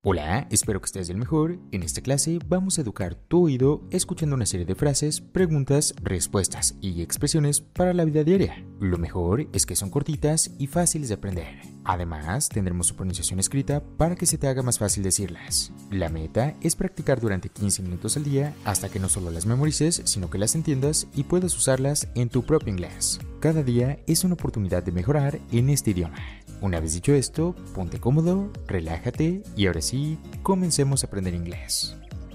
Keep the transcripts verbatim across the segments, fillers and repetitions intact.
Hola, espero que estés del mejor. En esta clase vamos a educar tu oído escuchando una serie de frases, preguntas, respuestas y expresiones para la vida diaria. Lo mejor es que son cortitas y fáciles de aprender. Además, tendremos su pronunciación escrita para que se te haga más fácil decirlas. La meta es practicar durante quince minutos al día hasta que no solo las memorices, sino que las entiendas y puedas usarlas en tu propio inglés. Cada día es una oportunidad de mejorar en este idioma. Una vez dicho esto, ponte cómodo, relájate y ahora sí, comencemos a aprender inglés.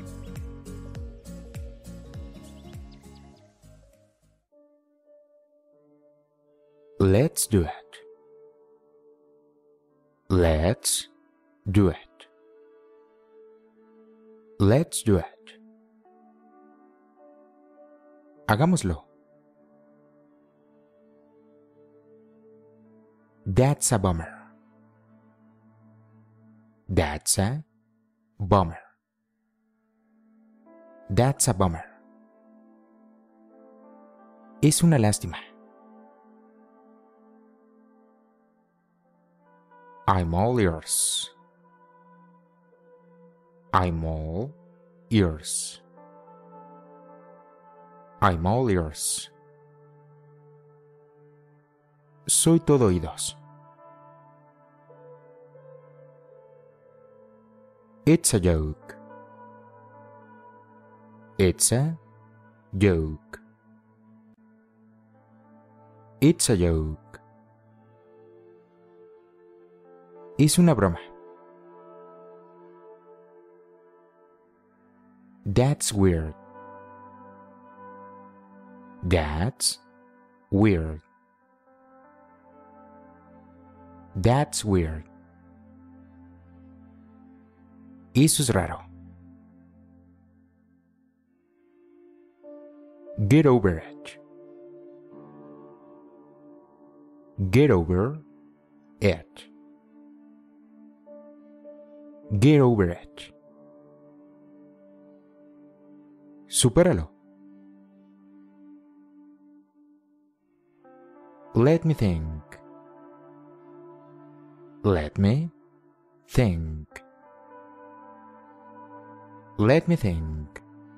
Let's do it. Let's do it. Let's do it. Hagámoslo. That's a bummer. That's a bummer. That's a bummer. Es una lástima. I'm all ears. I'm all ears. I'm all ears. Soy todo oídos. It's a joke. It's a joke. It's a joke. Es una broma. That's weird. That's weird. That's weird. Eso es raro. Get over it. Get over it. Get over it. Supéralo. Let me think. Let me think. Let me think.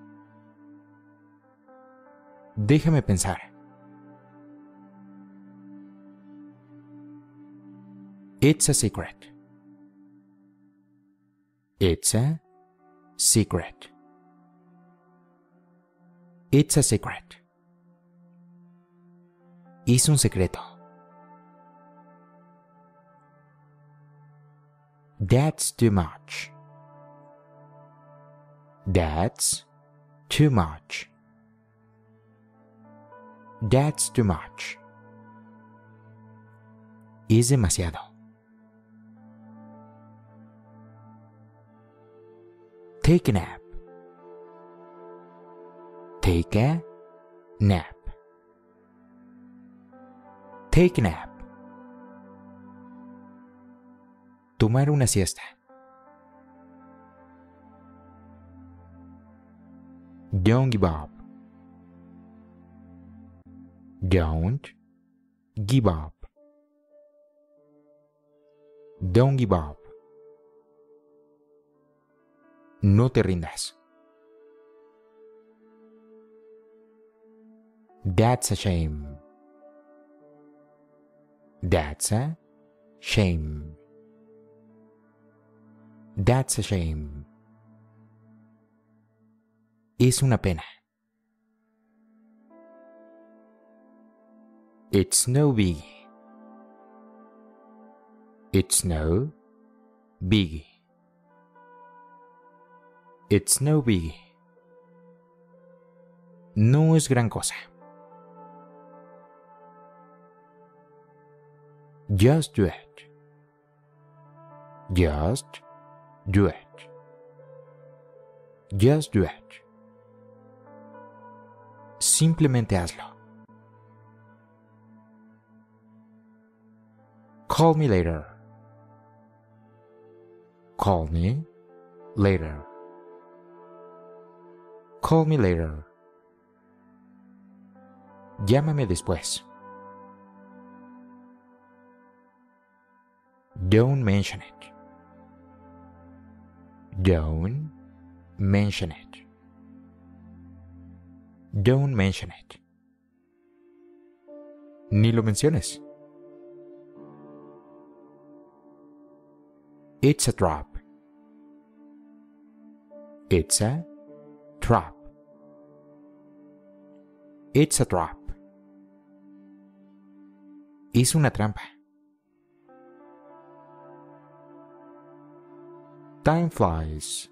Déjame pensar. It's a secret. It's a secret. It's a secret. Es un secreto. That's too much. That's too much. That's too much. Es demasiado. Take a nap. Take a nap. Take a nap. Tomar una siesta. Don't give up. Don't give up. Don't give up. No te rindas. That's a shame. That's a shame. That's a shame. Es una pena. It's no biggie. It's no biggie. It's no biggie. No es gran cosa. Just do it. Just do it. Just do it. Simplemente hazlo. Call me later. Call me later. Call me later. Llámame después. Don't mention it. Don't mention it. Don't mention it. Ni lo menciones. It's a trap. It's a trap. It's a trap. Es una trampa. Time flies.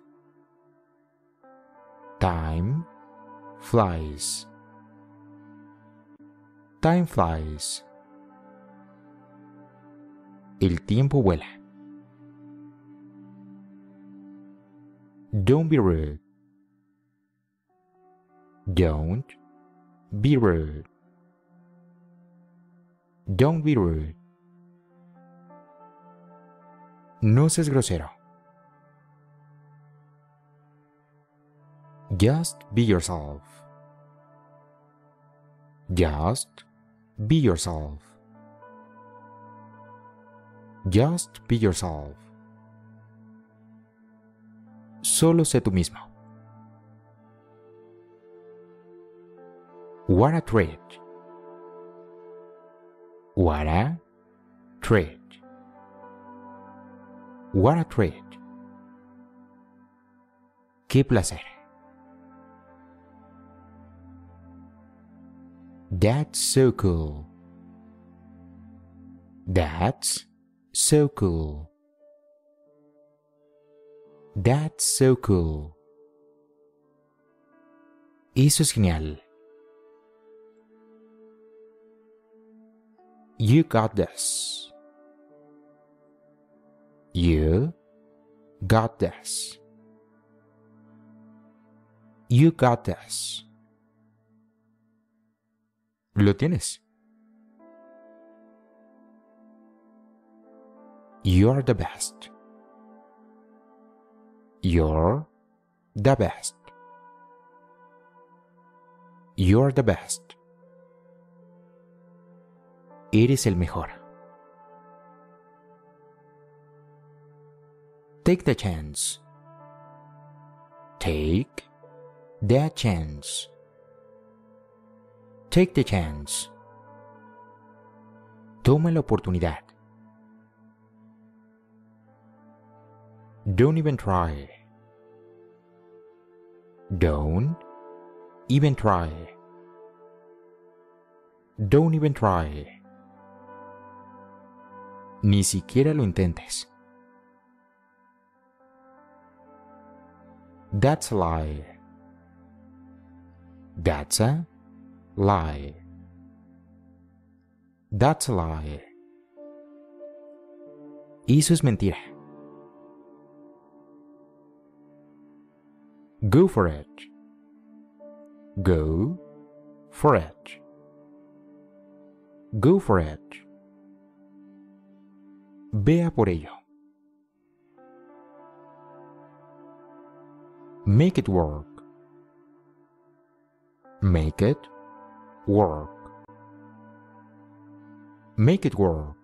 Time flies. Time flies. El tiempo vuela. Don't be rude. Don't be rude. Don't be rude. No seas grosero. Just be yourself. Just be yourself. Just be yourself. Solo sé tú mismo. What a treat. What a treat. What a treat. Qué placer. That's so cool. That's so cool. That's so cool. Eso es genial. You got this. You got this. You got this. Lo tienes. You're the best. You're the best. You're the best. Eres el mejor. Take the chance. Take the chance. Take the chance. Toma la oportunidad. Don't even try. Don't even try. Don't even try. Ni siquiera lo intentes. That's a lie. That's a lie. That's a lie. Eso es mentira. Go for it. Go for it. Go for it. Vea por ello. Make it work. Make it work. Make it work.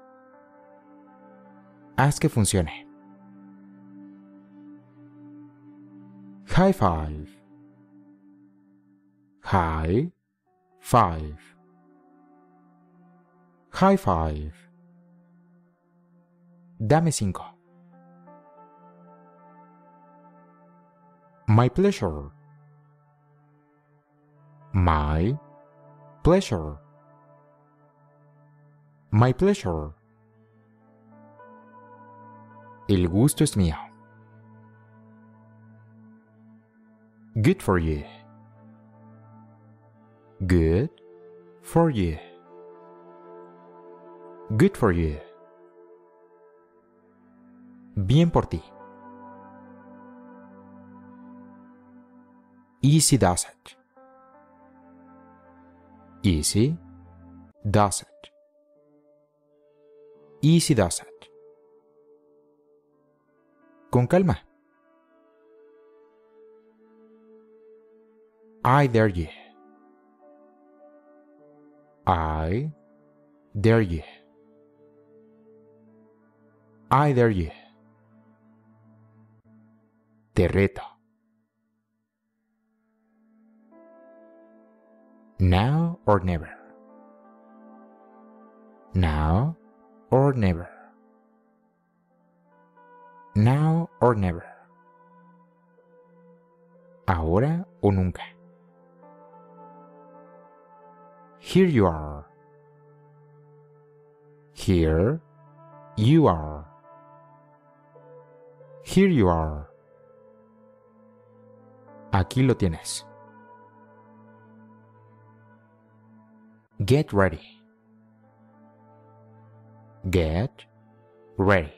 Haz que funcione. High five. High five. High five. Dame cinco. My pleasure. My pleasure. My pleasure. El gusto es mío. Good for you. Good for you. Good for you. Bien por ti. Easy does it. Easy does it. Easy does it. Con calma. I dare you. I dare you. I dare you. Te reto. Now or never. Now or never. Now or never. Ahora o nunca. Here you are. Here you are. Here you are. Aquí lo tienes. Get ready. Get ready.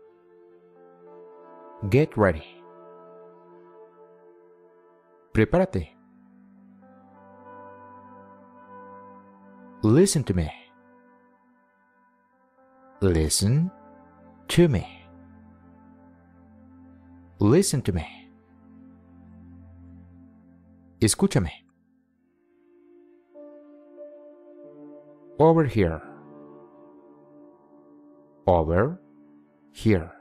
Get ready. Prepárate. Listen to me. Listen to me. Listen to me. Escúchame. Over here. Over here.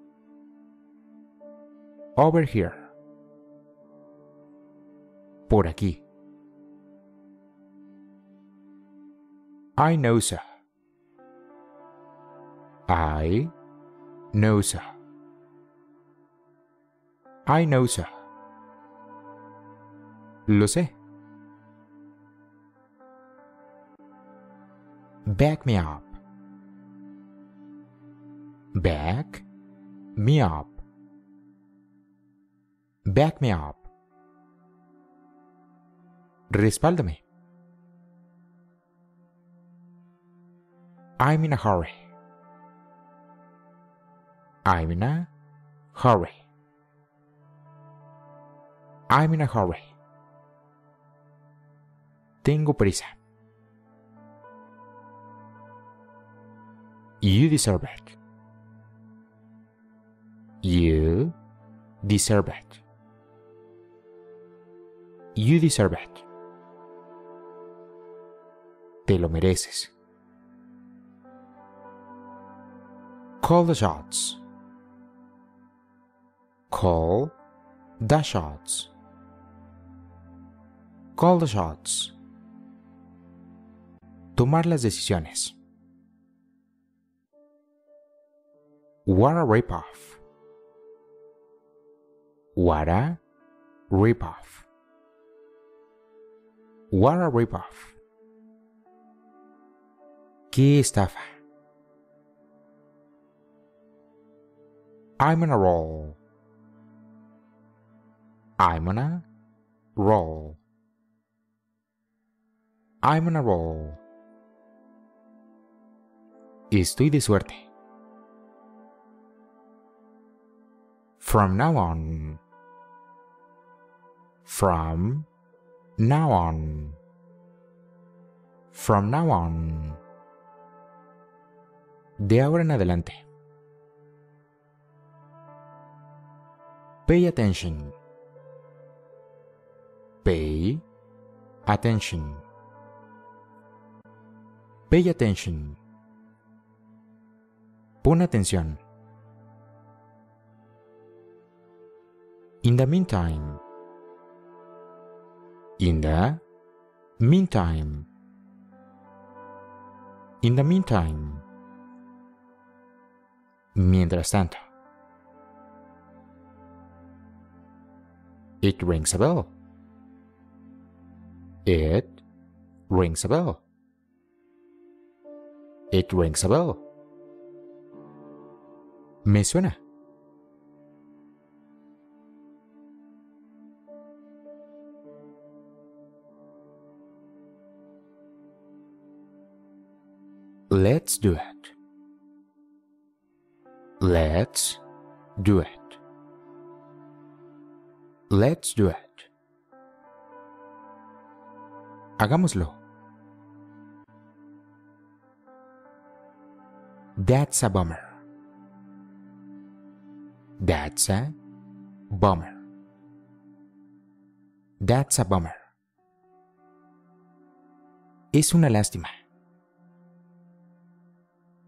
Over here. Por aquí. I know so. I know so. I know so. Lo sé. Back me up. Back me up. Back me up. Respáldame. I'm in a hurry. I'm in a hurry. I'm in a hurry. Tengo prisa. You deserve it. You deserve it. You deserve it. Te lo mereces. Call the shots. Call the shots. Call the shots. Tomar las decisiones. What a rip-off. What a rip-off. What a rip-off. ¡Qué estafa! I'm on a roll. I'm on a roll. I'm on a roll. Estoy de suerte. From now on. From now on. From now on. De ahora en adelante. Pay attention. Pay attention. Pay attention. Pon atención. In the meantime. In the meantime. In the meantime. Mientras tanto. It rings a bell. It rings a bell. It rings a bell. Me suena. Let's do it. Let's do it. Let's do it. Hagámoslo. That's a bummer. That's a bummer. That's a bummer. Es una lástima.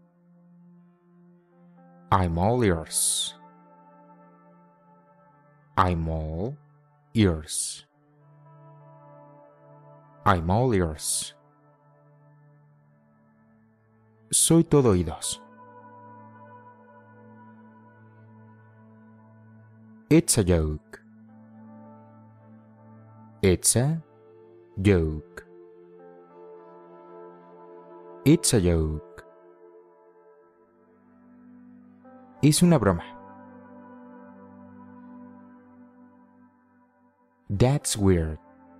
I'm all yours. I'm all ears. I'm all ears. Soy todo oídos. It's a joke. It's a joke. It's a joke. Es una broma. That's weird.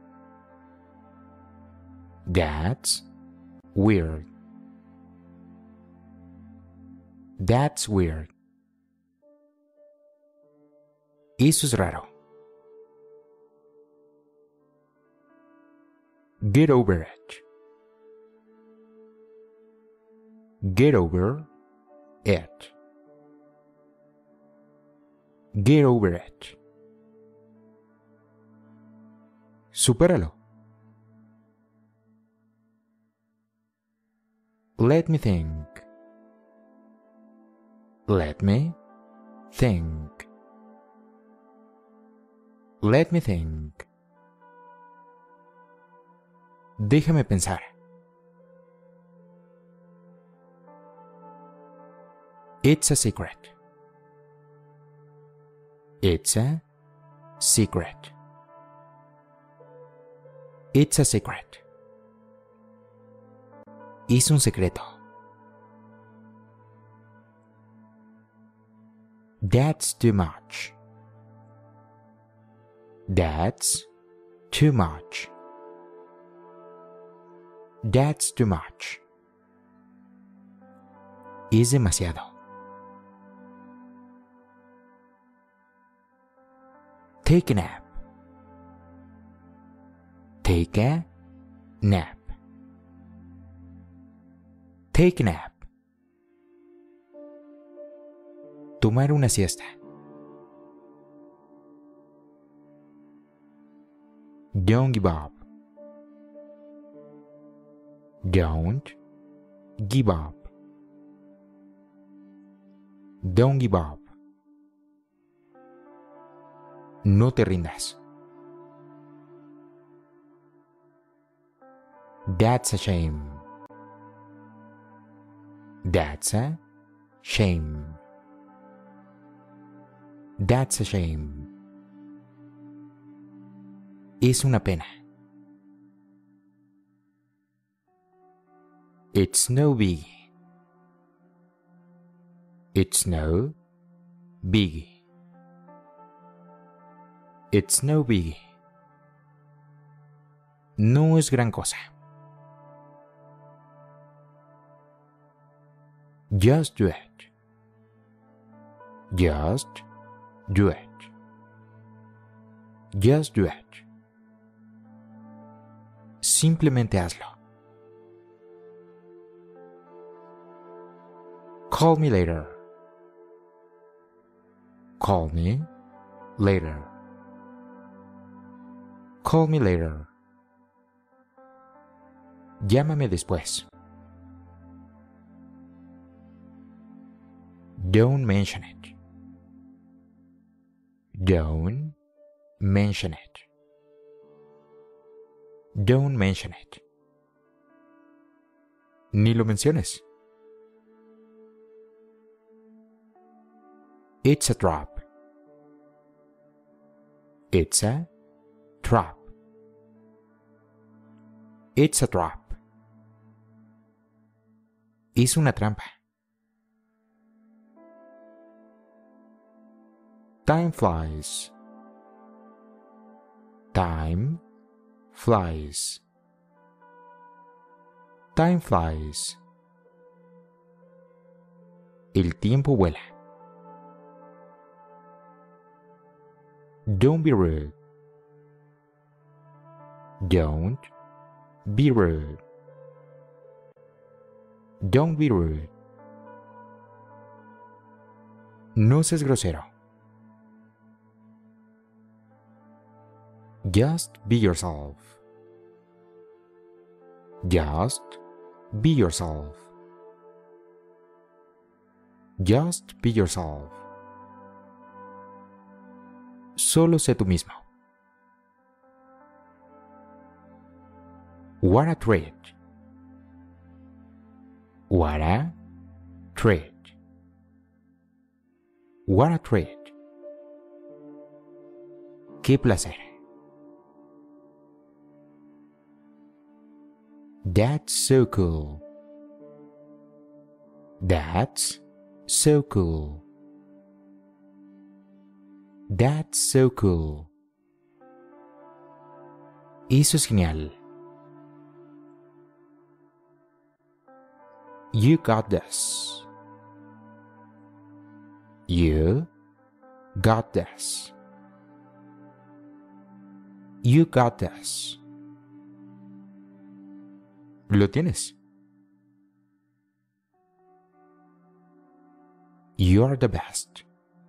That's weird. That's weird. Eso es raro. Get over it. Get over it. Get over it. Supéralo. Let me think. Let me think. Let me think. Déjame pensar. It's a secret. It's a secret. It's a secret. Es un secreto. That's too much. That's too much. That's too much. Es demasiado. Take a nap. Take a nap. Take a nap. Tomar una siesta. Don't give up. Don't give up. Don't give up. No te rindas. That's a shame. That's a shame. That's a shame. Es una pena. It's no biggie. It's no biggie. It's no biggie. No es gran cosa. Just do it. Just do it. Just do it. Simplemente hazlo. Call me later. Call me later. Call me later. Llámame después. Don't mention it. Don't mention it. Don't mention it. Ni lo menciones. It's a trap. It's a trap. It's a trap. Es una trampa. Time flies. Time flies. Time flies. El tiempo vuela. Don't be rude. Don't be rude. Don't be rude. No seas grosero. Just be yourself. Just be yourself. Just be yourself. Solo sé tú mismo. What a treat. What a treat. What a treat. Qué placer. That's so cool. That's so cool. That's so cool. Eso es genial. You got this. You got this. You got this. Lo tienes. You're the best.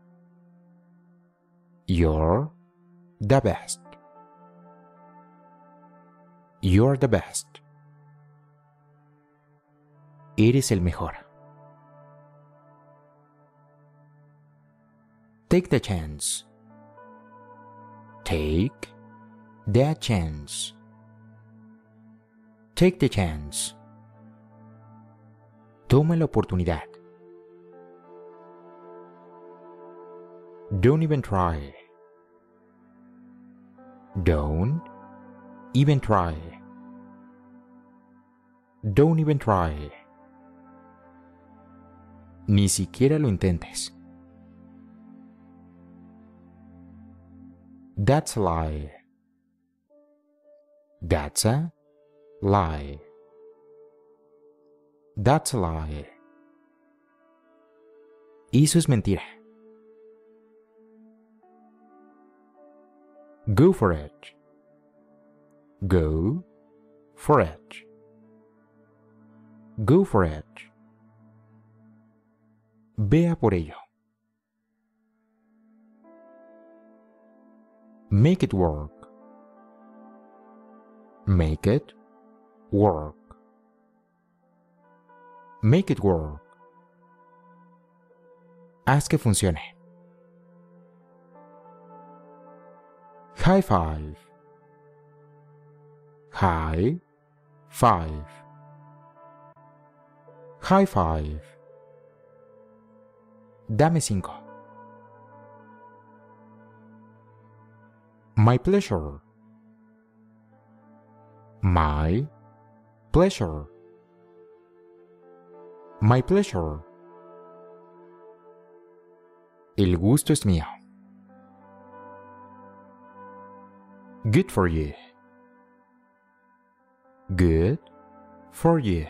You're the best. You're the best. Eres el mejor. Take the chance. Take the chance. Take the chance. Toma la oportunidad. Don't even try. Don't even try. Don't even try. Ni siquiera lo intentes. That's a lie. That's a lie. That's a lie. Eso es mentira. Go for it. Go for it. Go for it. Vea por ello. Make it work. Make it work. Make it work. Haz que funcione. High five. High five. High five. Dame cinco. My pleasure. My pleasure. My pleasure. El gusto es mío. Good for you. Good for you.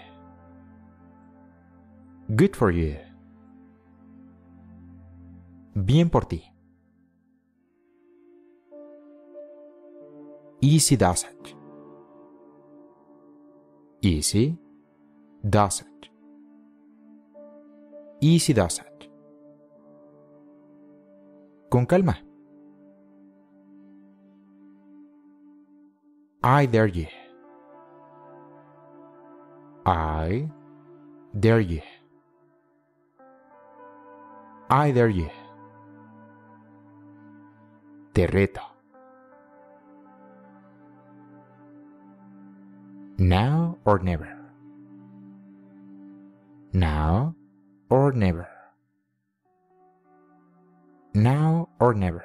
Good for you. Bien por ti. Easy does it. Easy does it. Easy does it. Con calma. I dare you. I dare you. I dare you. Te reto. Now or never. Now or never. Now or never.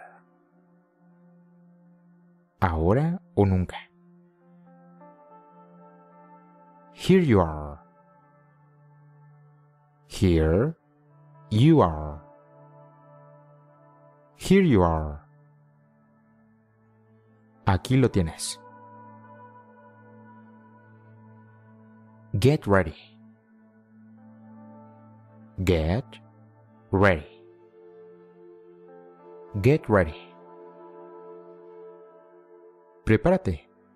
Ahora o nunca. Here you are. Here you are. Here you are. Aquí lo tienes. Get ready. Get ready. Get ready. Prepárate.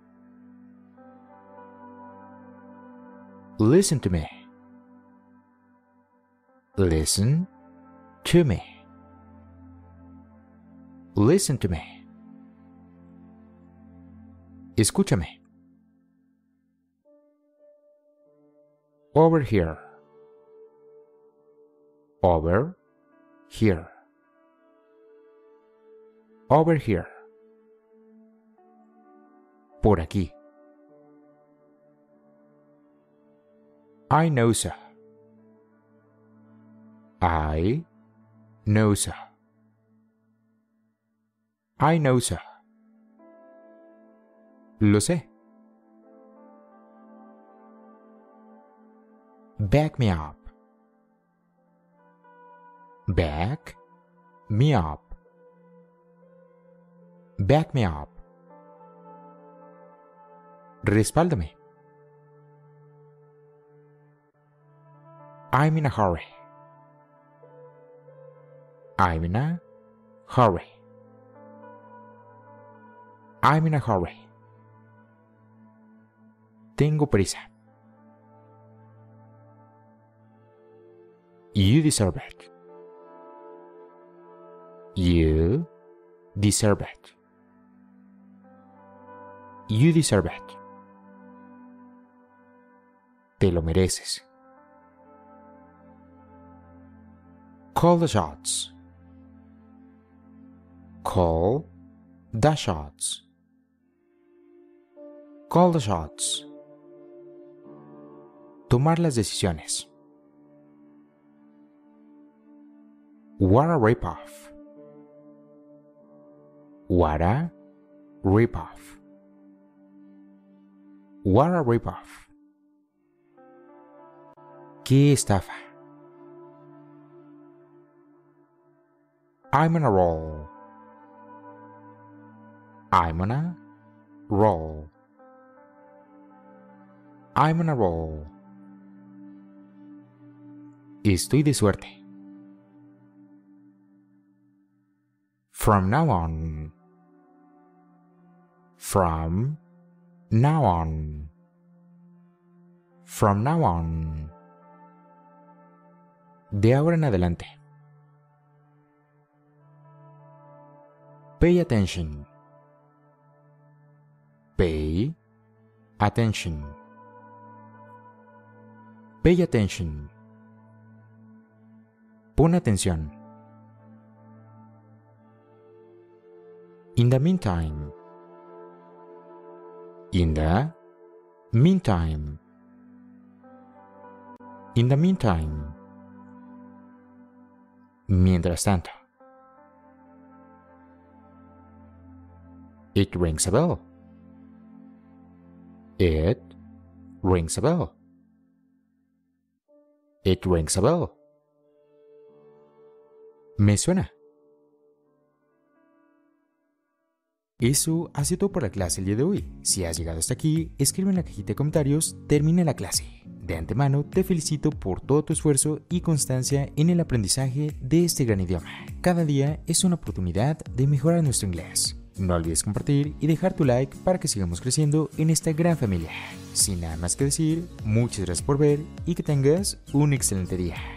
Listen to me. Listen to me. Listen to me. Escúchame. Over here. Over here. Over here. Por aquí. I know so. I know so. I know so. Lo sé. Back me up. Back me up. Back me up. Respáldame. I'm in a hurry. I'm in a hurry. I'm in a hurry. Tengo prisa. You deserve it. You deserve it. You deserve it. Te lo mereces. Call the shots. Call the shots. Call the shots. Tomar las decisiones. What a rip-off. What a rip-off. What a rip-off. ¡Qué estafa! I'm on a roll. I'm on a roll. I'm on a roll. Estoy de suerte. From now on. From now on. From now on. De ahora en adelante. Pay attention. Pay attention. Pay attention. Pon atención. In the meantime. In the meantime. In the meantime. Mientras tanto. It rings a bell. It rings a bell. It rings a bell. Me suena. Eso ha sido todo por la clase el día de hoy. Si has llegado hasta aquí, escribe en la cajita de comentarios, termina la clase. De antemano te felicito por todo tu esfuerzo y constancia en el aprendizaje de este gran idioma. Cada día es una oportunidad de mejorar nuestro inglés. No olvides compartir y dejar tu like para que sigamos creciendo en esta gran familia. Sin nada más que decir, muchas gracias por ver y que tengas un excelente día.